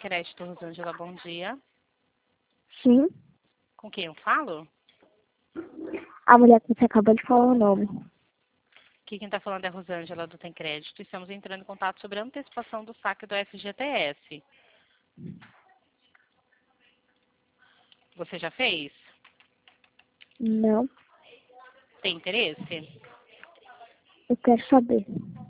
Crédito, Rosângela, bom dia. Sim. Com quem eu falo? A mulher que você acabou de falar o nome. Aqui quem está falando é a Rosângela do Tem Crédito. Estamos entrando em contato sobre a antecipação do saque do FGTS. Você já fez? Não. Tem interesse? Eu quero saber.